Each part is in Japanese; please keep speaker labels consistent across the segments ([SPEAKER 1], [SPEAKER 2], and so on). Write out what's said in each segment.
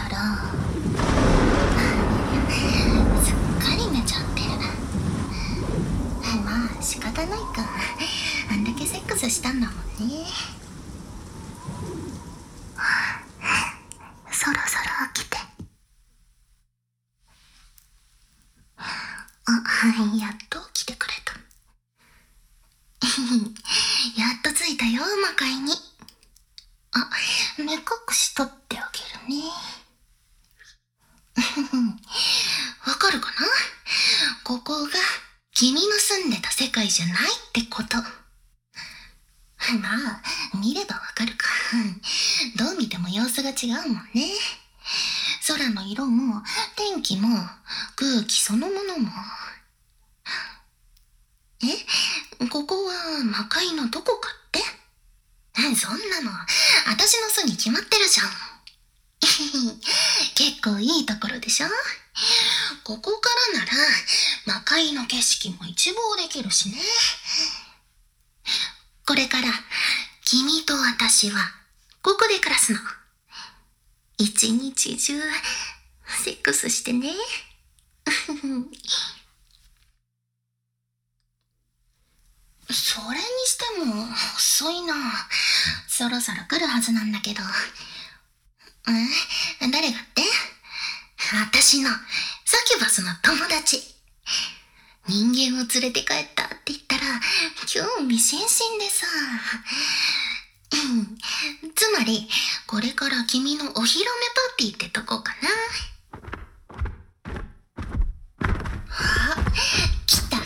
[SPEAKER 1] らすっかり寝ちゃってる。まあ仕方ないか、あんだけセックスしたんだもんね。そろそろ起きて。やっと起きてくれた。やっと着いたよ、魔界に。目隠し取ってあげるね。わかるかな？ここが君の住んでた世界じゃないってこと。まあ、見ればわかるか。どう見ても様子が違うもんね。空の色も天気も空気そのものも。ここは魔界のどこかって？そんなの私の巣に決まってるじゃん。結構いいところでしょ？ここからなら魔界の景色も一望できるしね。これから君と私はここで暮らすの。一日中セックスしてね。それにしても遅いな。そろそろ来るはずなんだけど。誰がって？私のサキュバスの友達。人間を連れて帰ったって言ったら興味津々でさ。つまりこれから君のお披露目パーティーってとこかな。来た。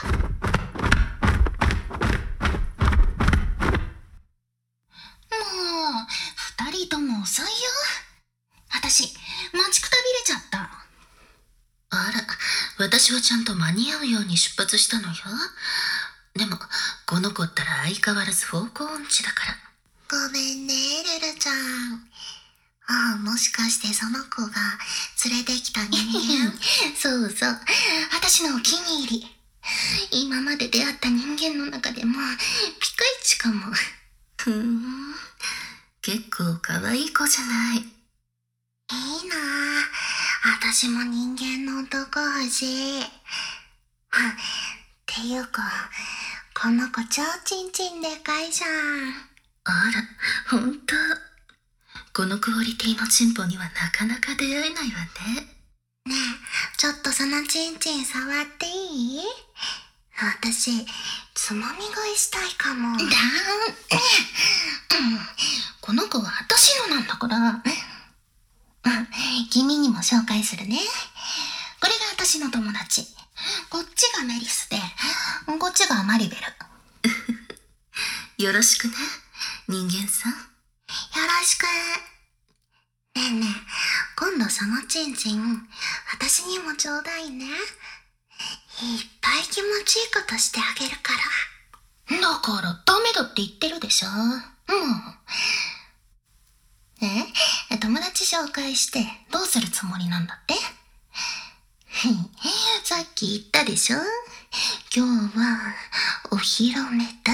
[SPEAKER 1] 二人とも遅いよ。私待ちくたびれちゃった。あら、私はちゃんと間に合うように出発したのよ。でもこの子ったら相変わらず方向音痴だから。ごめんね、ルルちゃん。もしかしてその子が連れてきた人間？そう私のお気に入り。今まで出会った人間の中でもピカイチかも。結構可愛い子じゃない。いいなぁ、私も人間の男欲しい。っていうか、この子超チンチンでかいじゃん。あら、ほんと。このクオリティのチンポにはなかなか出会えないわね。ねえ、ちょっとそのチンチン触っていい？私、つまみ食いしたいかも。この子は私のなんだから。君にも紹介するね。これが私の友達。こっちがメリスで、こっちがマリベル。よろしくね、人間さん。よろしく。ねえねえ、今度そのチンチン、私にもちょうだいね。いっぱい気持ちいいことしてあげるから。だからダメだって言ってるでしょ。友達紹介してどうするつもりなんだって？さっき言ったでしょ？今日はお披露目だって。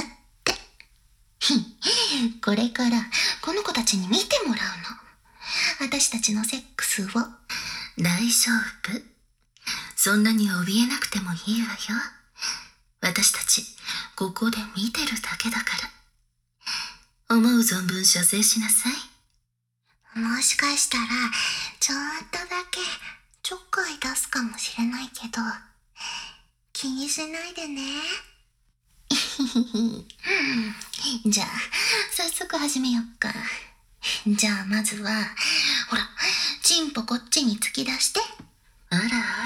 [SPEAKER 1] これからこの子たちに見てもらうの。私たちのセックスを。大丈夫。そんなに怯えなくてもいいわよ。私たちここで見てるだけだから。思う存分射精しなさい。もしかしたらちょっとだけちょっかい出すかもしれないけど、気にしないでね。じゃあ早速始めよっか。じゃあまずはほら、チンポこっちに突き出して。あら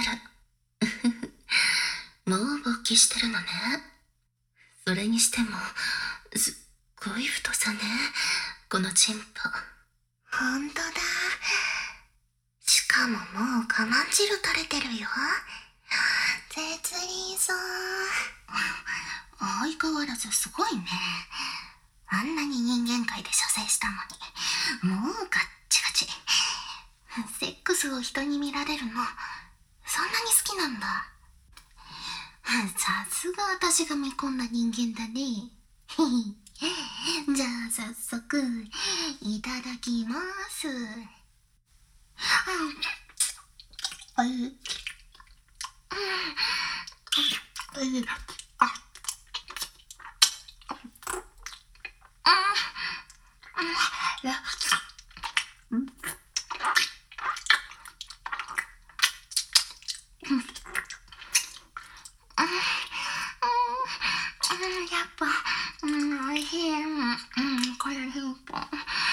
[SPEAKER 1] もう勃起してるのね。それにしてもすっごい太さね、このチンポ。ほんとだ。しかももう我慢汁垂れてるよ。絶倫そう。相変わらずすごいね。あんなに人間界で射精したのに、もうガッチガチ。セックスを人に見られるの、そんなに好きなんだ。さすが私が見込んだ人間だね。じゃあ早速いただきます。 やっぱ、おいしい。これスープ。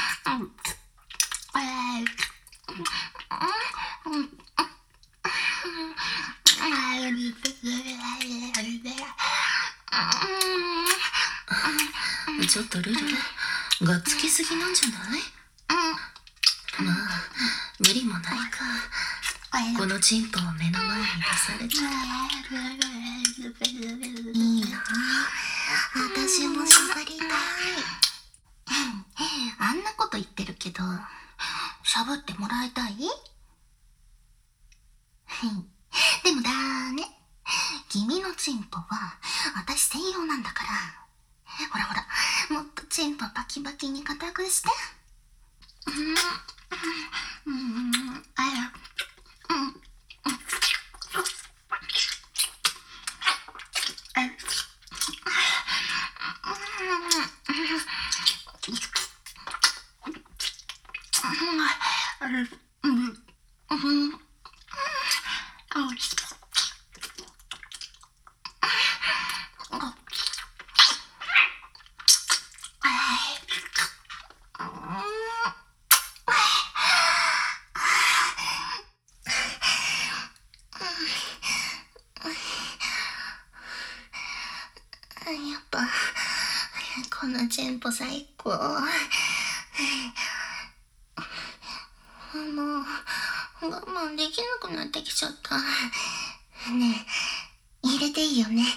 [SPEAKER 2] ちょっとルルがっつきすぎなんじゃない？まあ無理もないか。このチンポを目の前に出されちゃ
[SPEAKER 1] いいな。私もしゃぶりたい。あんなこと言ってるけど、しゃぶってもらいたい？でもだーね。君のチンポは私専用なんだから。ほらほら、もっとチンポバキバキに固くして。やっぱこのチンポ最高。もう我慢できなくなってきちゃった。ねえ、入れていいよね。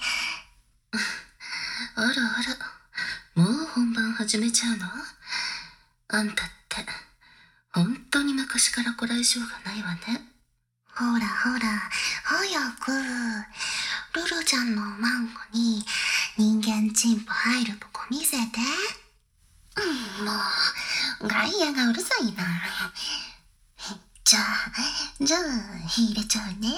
[SPEAKER 2] あらあら、もう本番始めちゃうの？あんたって本当に昔からこらえ性がないわね。
[SPEAKER 1] ほらほら、早くルルちゃんのマンゴに人間チンポ入るとこ見せて。もうガイアがうるさいな。じゃあ入れちゃうね。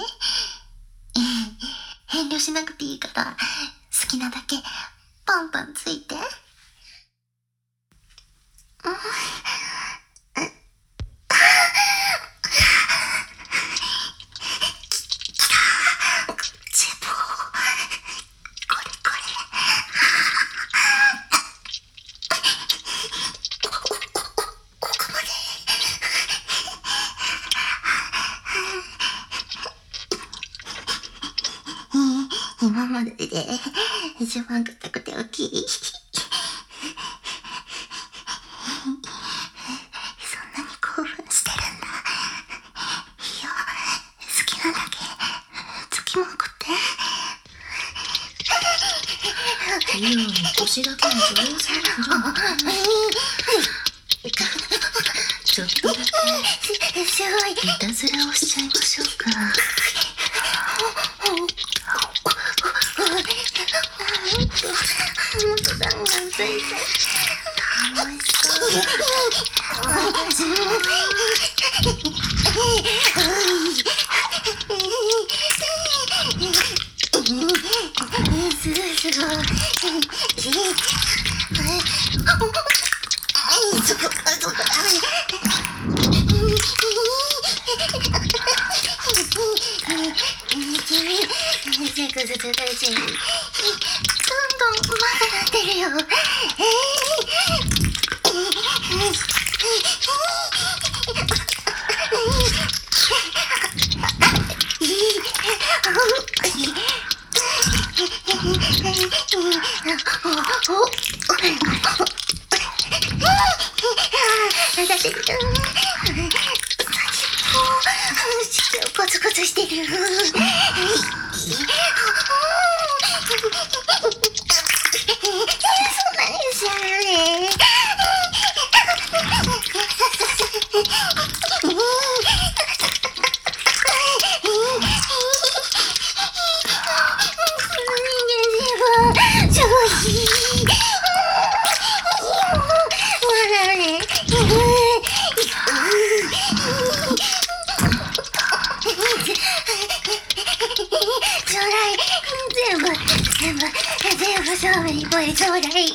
[SPEAKER 1] 遠慮しなくていいから好きなだけパンパンついて。今までで一番硬くて大きい。そんなに興奮してるんだ。いいよ、好きなだけつきまくって。
[SPEAKER 2] いいよ、腰だけの上手なちょっとだけ
[SPEAKER 1] すごい
[SPEAKER 2] いたずらをしちゃいましょうか。
[SPEAKER 1] だんがついて楽しそう。私もどんどん上手くなってるよ。コツコツしてる。そんなにしゃべれ。すごい。 り燃えちょうだい。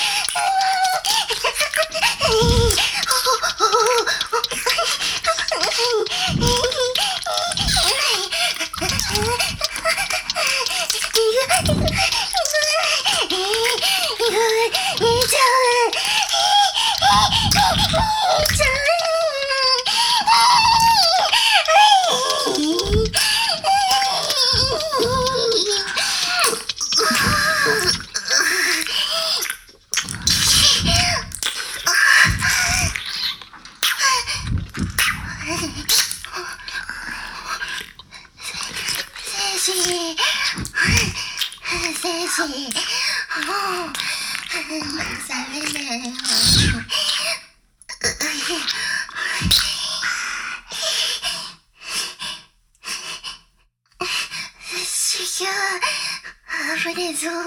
[SPEAKER 1] 危ねえぞ。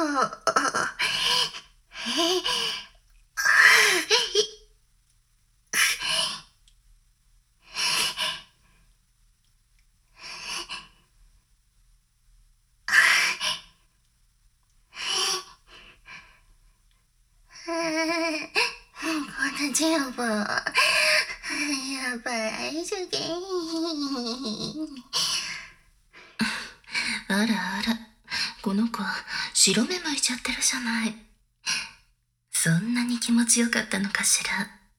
[SPEAKER 1] このジオボやばいじゃけん。
[SPEAKER 2] あらあら、この子白目向いちゃってるじゃない。そんなに気持ちよかったのかしら。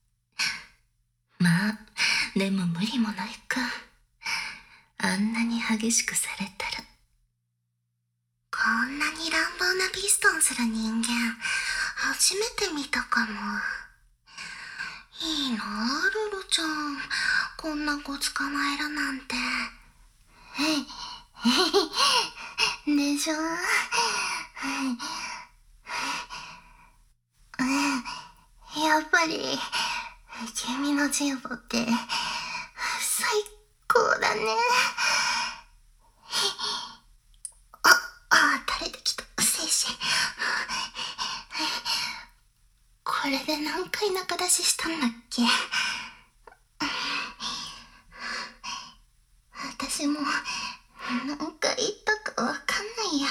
[SPEAKER 2] まあでも無理もないか。あんなに激しくされたら。
[SPEAKER 1] こんなに乱暴なピストンする人間初めて見たかも。いいなあ、ルルちゃん、こんな子捕まえるなんて。でしょ。やっぱり君のジオボって最高だね。垂れてきた精子。これで何回中出ししたんだっけ。私も何回言ったかわかんないや。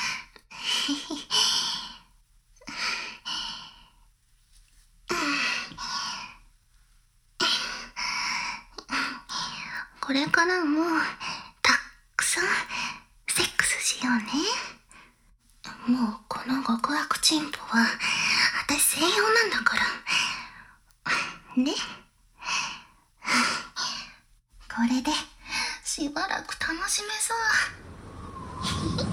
[SPEAKER 1] これからもたくさんセックスしようね。もうこの極悪チンポは私専用なんだからね。これでしばらく楽しめそう。